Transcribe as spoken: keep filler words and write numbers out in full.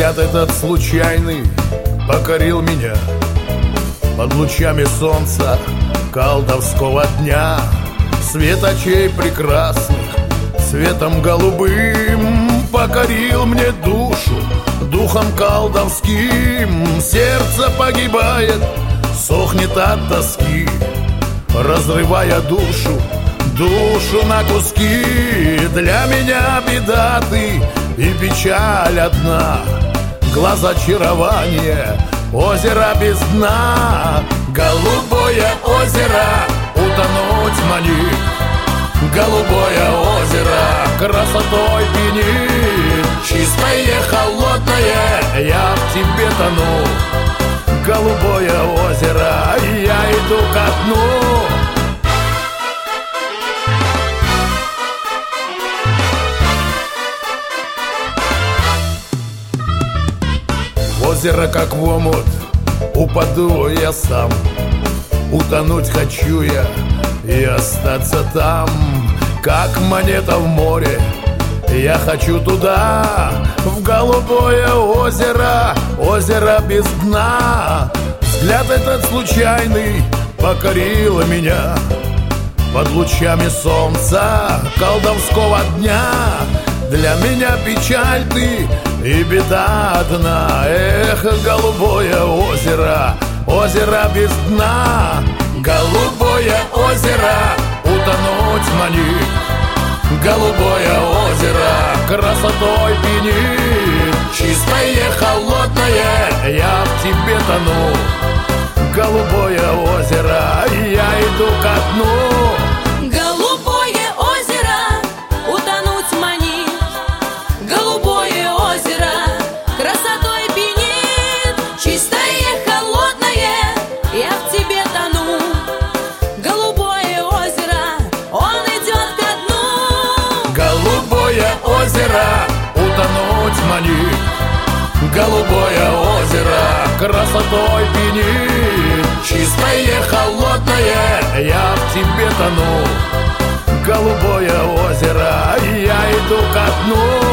Взгляд этот случайный покорил меня под лучами солнца колдовского дня. Свет очей прекрасных цветом голубым покорил мне душу духом колдовским. Сердце погибает, сохнет от тоски, разрывая душу, душу на куски. Для меня беда ты и печаль одна, глаз очарования, озеро без дна. Голубое озеро утонуть манит, голубое озеро красотой пьянит. Чистое, холодное, я в тебе тону, голубое озеро, я иду ко дну. В озеро, как в омут, упаду я сам. Утонуть хочу я и остаться там, как монета в море. Я хочу туда, в голубое озеро, озеро без дна. Взгляд этот случайный покорил меня под лучами солнца колдовского дня. Для меня печаль ты и беда одна. Эх, голубое озеро, озеро без дна. Голубое озеро утонуть манит, голубое озеро красотой пьянит. Чистое, холодное, я в тебе тону, голубое озеро, я иду ко дну. Голубое озеро утонуть манит, голубое озеро красотой пьянит. Чистое, холодное, я в тебе тону, голубое озеро, он идет ко дну. Голубое озеро утонуть манит, голубое озеро красотой пьянит. Чистое, холодное, я в тебе тону, голубое озеро, я иду ко дну.